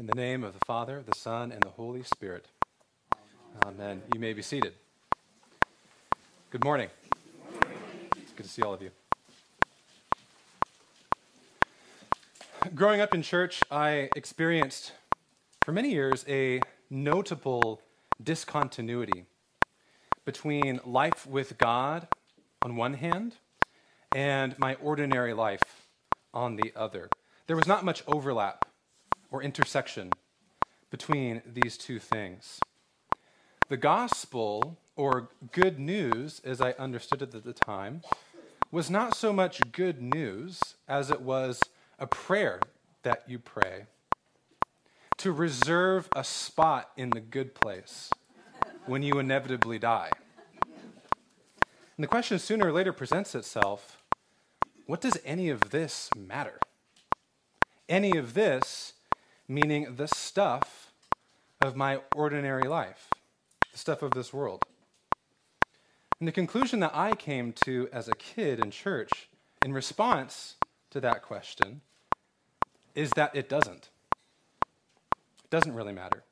In the name of the Father, the Son, and the Holy Spirit. Amen. You may be seated. Good morning. It's good to see all of you. Growing up in church, I experienced for many years a notable discontinuity between life with God on one hand and my ordinary life on the other. There was not much overlap or intersection between these two things. The gospel, or good news, as I understood it at the time, was not so much good news as it was a prayer that you pray to reserve a spot in the good place when you inevitably die. And the question sooner or later presents itself, what does any of this matter? Any of this meaning the stuff of my ordinary life, the stuff of this world. And the conclusion that I came to as a kid in church in response to that question is that it doesn't. It doesn't really matter.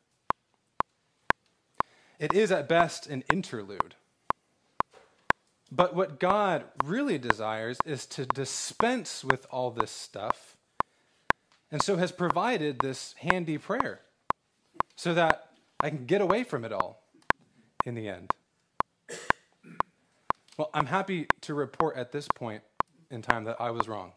It is at best an interlude. But what God really desires is to dispense with all this stuff, and so has provided this handy prayer so that I can get away from it all in the end. Well, I'm happy to report at this point in time that I was wrong.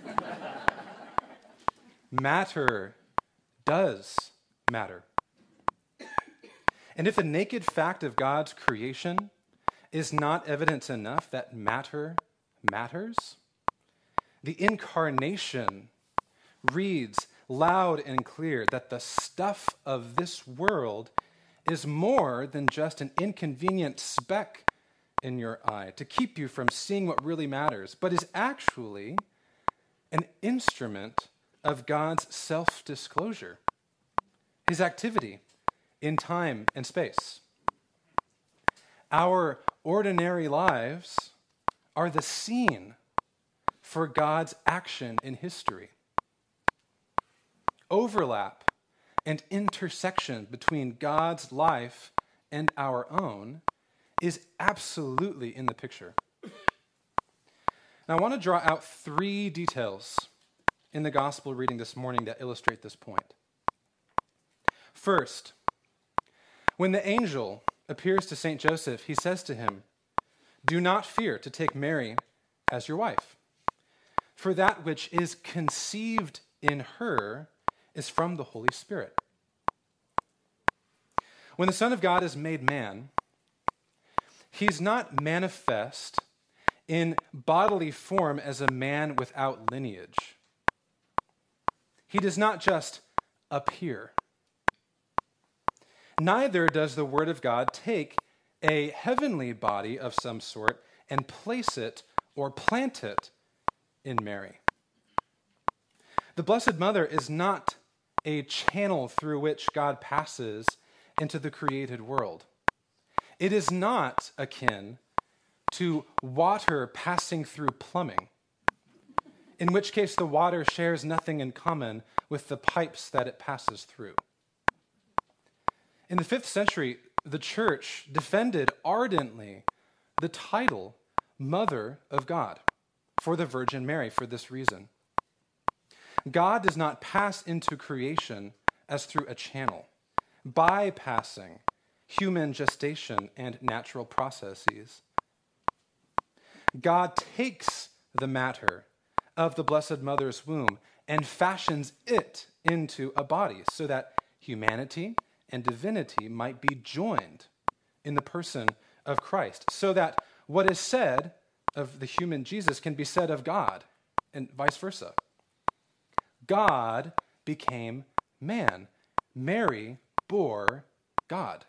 Matter does matter. And if the naked fact of God's creation is not evidence enough that matter matters, the incarnation reads loud and clear that the stuff of this world is more than just an inconvenient speck in your eye to keep you from seeing what really matters, but is actually an instrument of God's self-disclosure, his activity in time and space. Our ordinary lives are the scene for God's action in history. Overlap and intersection between God's life and our own is absolutely in the picture. Now, I want to draw out 3 details in the gospel reading this morning that illustrate this point. First, when the angel appears to St. Joseph, he says to him, "Do not fear to take Mary as your wife, for that which is conceived in her is from the Holy Spirit." When the Son of God is made man, he's not manifest in bodily form as a man without lineage. He does not just appear. Neither does the Word of God take a heavenly body of some sort and place it or plant it in Mary. The Blessed Mother is not a channel through which God passes into the created world. It is not akin to water passing through plumbing, in which case the water shares nothing in common with the pipes that it passes through. In the 5th century, the church defended ardently the title Mother of God for the Virgin Mary for this reason. God does not pass into creation as through a channel, bypassing human gestation and natural processes. God takes the matter of the Blessed Mother's womb and fashions it into a body so that humanity and divinity might be joined in the person of Christ, so that what is said of the human Jesus can be said of God, and vice versa. God became man. Mary bore God.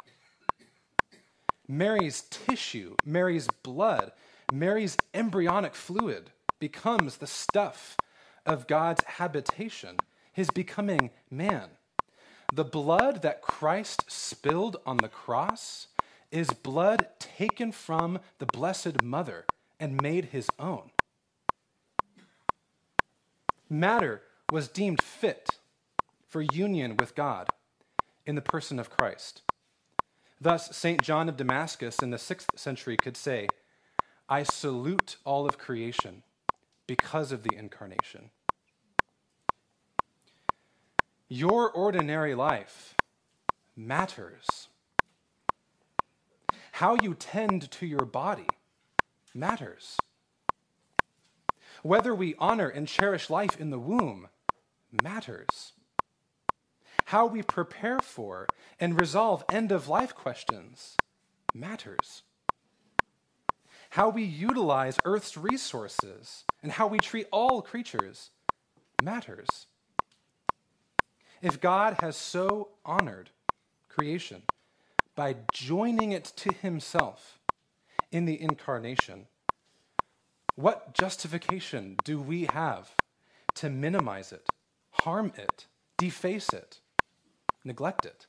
Mary's tissue, Mary's blood, Mary's embryonic fluid becomes the stuff of God's habitation, his becoming man. The blood that Christ spilled on the cross is blood taken from the Blessed Mother and made his own. Matter was deemed fit for union with God in the person of Christ. Thus, St. John of Damascus in the 6th century could say, "I salute all of creation because of the incarnation." Your ordinary life matters. How you tend to your body matters. Whether we honor and cherish life in the womb matters. How we prepare for and resolve end-of-life questions matters. How we utilize Earth's resources and how we treat all creatures matters. If God has so honored creation by joining it to himself in the incarnation, what justification do we have to minimize it, harm it, deface it, neglect it?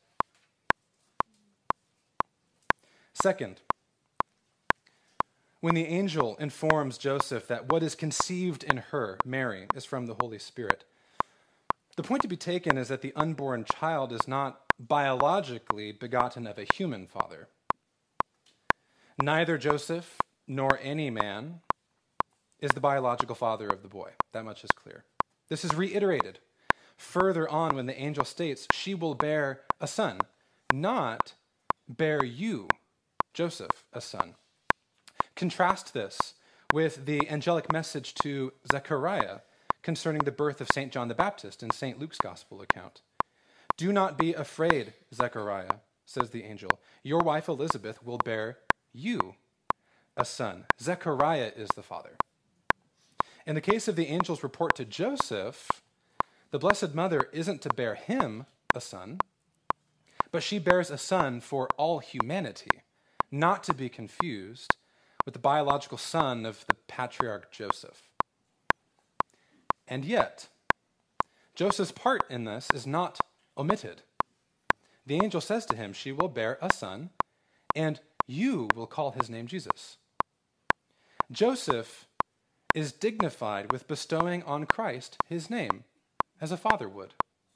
Second, when the angel informs Joseph that what is conceived in her, Mary, is from the Holy Spirit, the point to be taken is that the unborn child is not biologically begotten of a human father. Neither Joseph nor any man is the biological father of the boy. That much is clear. This is reiterated further on when the angel states, "She will bear a son," not "bear you, Joseph, a son." Contrast this with the angelic message to Zechariah concerning the birth of St. John the Baptist in St. Luke's gospel account. "Do not be afraid, Zechariah," says the angel. "Your wife Elizabeth will bear you a son." Zechariah is the father. In the case of the angel's report to Joseph, the Blessed Mother isn't to bear him a son, but she bears a son for all humanity, not to be confused with the biological son of the patriarch Joseph. And yet, Joseph's part in this is not omitted. The angel says to him, "She will bear a son, and you will call his name Jesus." Joseph is dignified with bestowing on Christ his name, as a father would.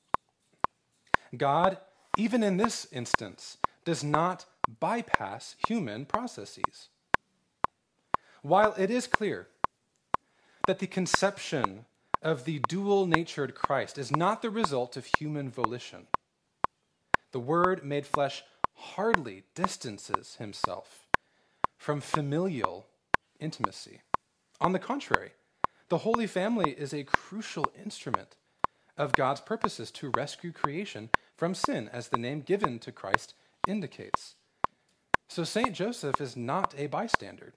God, even in this instance, does not bypass human processes. While it is clear that the conception of the dual-natured Christ is not the result of human volition, the Word made flesh hardly distances himself from familial intimacy. On the contrary, the Holy Family is a crucial instrument of God's purposes to rescue creation from sin, as the name given to Christ indicates. So St. Joseph is not a bystander.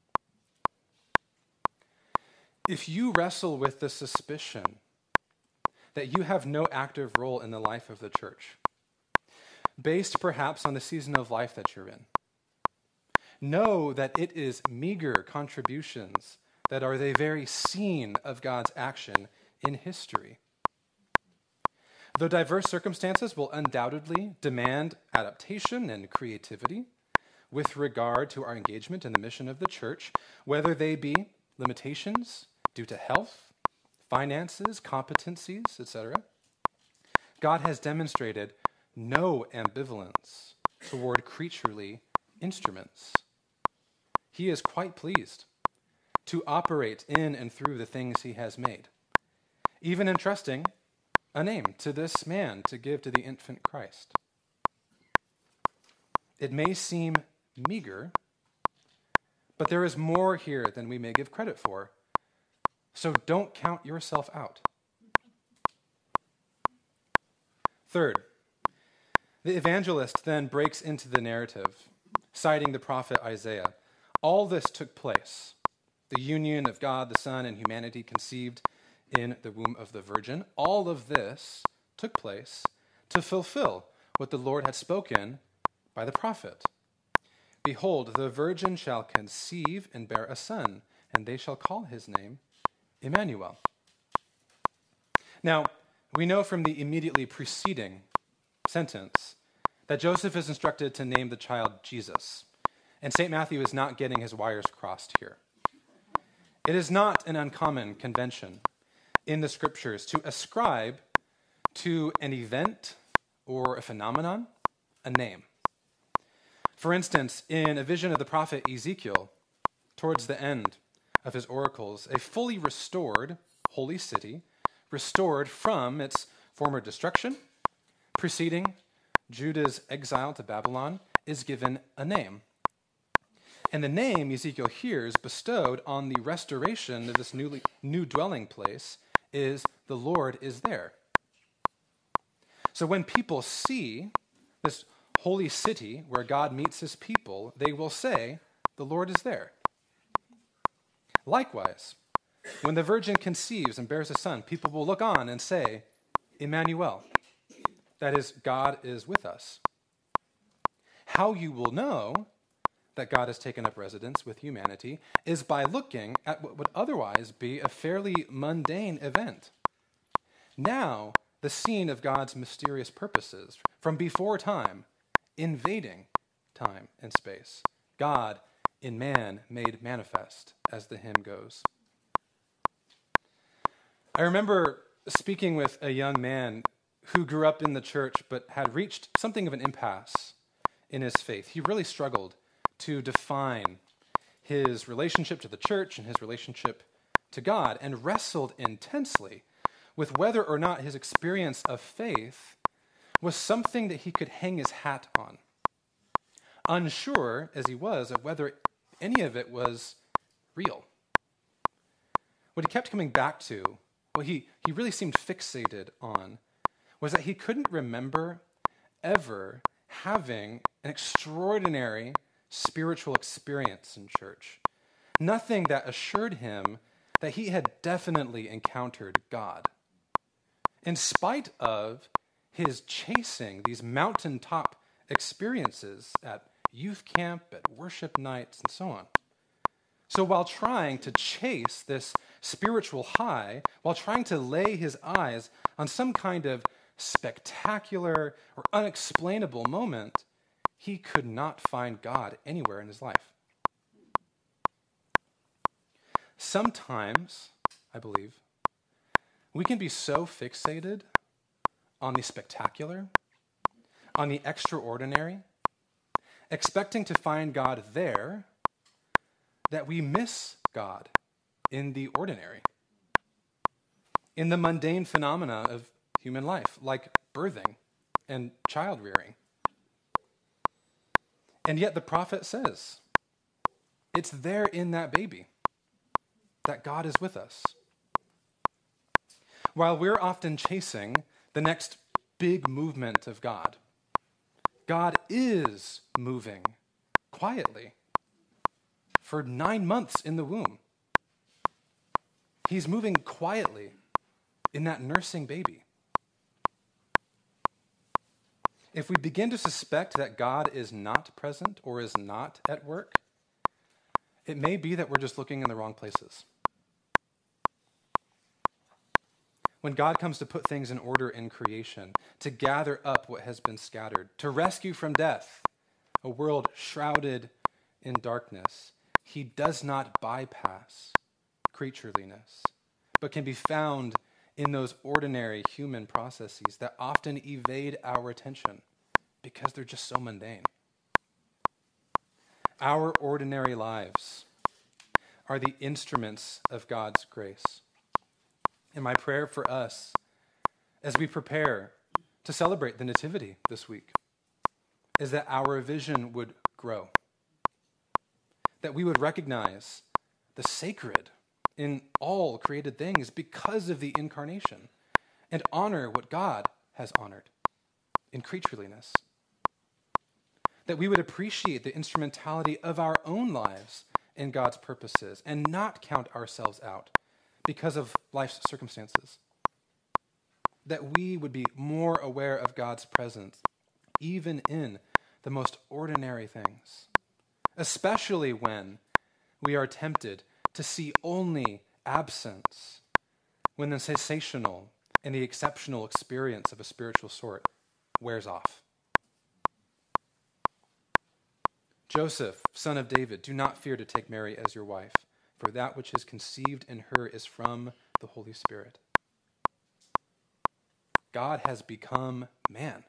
If you wrestle with the suspicion that you have no active role in the life of the church, based perhaps on the season of life that you're in, know that it is meager contributions that are the very scene of God's action in history. Though diverse circumstances will undoubtedly demand adaptation and creativity with regard to our engagement in the mission of the church, whether they be limitations due to health, finances, competencies, etc., God has demonstrated no ambivalence toward creaturely instruments. He is quite pleased to operate in and through the things he has made, even entrusting a name to this man to give to the infant Christ. It may seem meager, but there is more here than we may give credit for, so don't count yourself out. Third, the evangelist then breaks into the narrative, citing the prophet Isaiah. All this took place, the union of God the Son and humanity conceived in the womb of the Virgin. All of this took place to fulfill what the Lord had spoken by the prophet. "Behold, the virgin shall conceive and bear a son, and they shall call his name Emmanuel." Now, we know from the immediately preceding sentence that Joseph is instructed to name the child Jesus, and St. Matthew is not getting his wires crossed here. It is not an uncommon convention in the scriptures to ascribe to an event or a phenomenon a name. For instance, in a vision of the prophet Ezekiel, towards the end of his oracles, a fully restored holy city, restored from its former destruction, preceding Judah's exile to Babylon, is given a name. And the name Ezekiel hears bestowed on the restoration of this new dwelling place is the Lord is there. So when people see this holy city where God meets his people, they will say, the Lord is there. Likewise, when the virgin conceives and bears a son, people will look on and say, Emmanuel. That is, God is with us. How you will know that God has taken up residence with humanity is by looking at what would otherwise be a fairly mundane event. Now, the scene of God's mysterious purposes from before time, invading time and space. God in man made manifest, as the hymn goes. I remember speaking with a young man who grew up in the church but had reached something of an impasse in his faith. He really struggled to define his relationship to the church and his relationship to God, and wrestled intensely with whether or not his experience of faith was something that he could hang his hat on. Unsure as he was of whether any of it was real. What he kept coming back to, what he really seemed fixated on, was that he couldn't remember ever having an extraordinary spiritual experience in church. Nothing that assured him that he had definitely encountered God. In spite of his chasing these mountaintop experiences at youth camp, at worship nights, and so on. So while trying to chase this spiritual high, while trying to lay his eyes on some kind of spectacular or unexplainable moment, he could not find God anywhere in his life. Sometimes, I believe, we can be so fixated on the spectacular, on the extraordinary, expecting to find God there, that we miss God in the ordinary, in the mundane phenomena of human life, like birthing and child rearing. And yet the prophet says, it's there in that baby that God is with us. While we're often chasing the next big movement of God, God is moving quietly for 9 months in the womb. He's moving quietly in that nursing baby. If we begin to suspect that God is not present or is not at work, it may be that we're just looking in the wrong places. When God comes to put things in order in creation, to gather up what has been scattered, to rescue from death a world shrouded in darkness, he does not bypass creatureliness, but can be found in those ordinary human processes that often evade our attention because they're just so mundane. Our ordinary lives are the instruments of God's grace. And my prayer for us as we prepare to celebrate the Nativity this week is that our vision would grow, that we would recognize the sacred in all created things because of the incarnation, and honor what God has honored in creatureliness. That we would appreciate the instrumentality of our own lives in God's purposes and not count ourselves out because of life's circumstances. That we would be more aware of God's presence even in the most ordinary things, especially when we are tempted to see only absence, when the sensational and the exceptional experience of a spiritual sort wears off. Joseph, son of David, do not fear to take Mary as your wife, for that which is conceived in her is from the Holy Spirit. God has become man.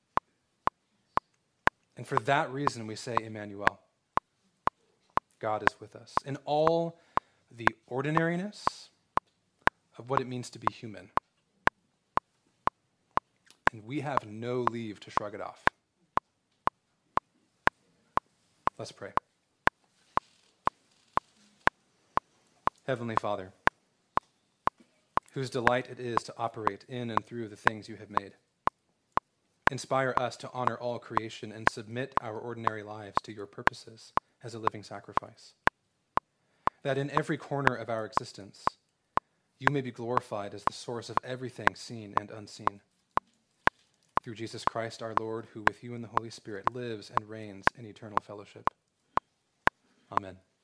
And for that reason, we say, Emmanuel, God is with us. In all the ordinariness of what it means to be human. And we have no leave to shrug it off. Let's pray. Heavenly Father, whose delight it is to operate in and through the things you have made, inspire us to honor all creation and submit our ordinary lives to your purposes as a living sacrifice, that in every corner of our existence, you may be glorified as the source of everything seen and unseen. Through Jesus Christ our Lord, who with you and the Holy Spirit lives and reigns in eternal fellowship. Amen.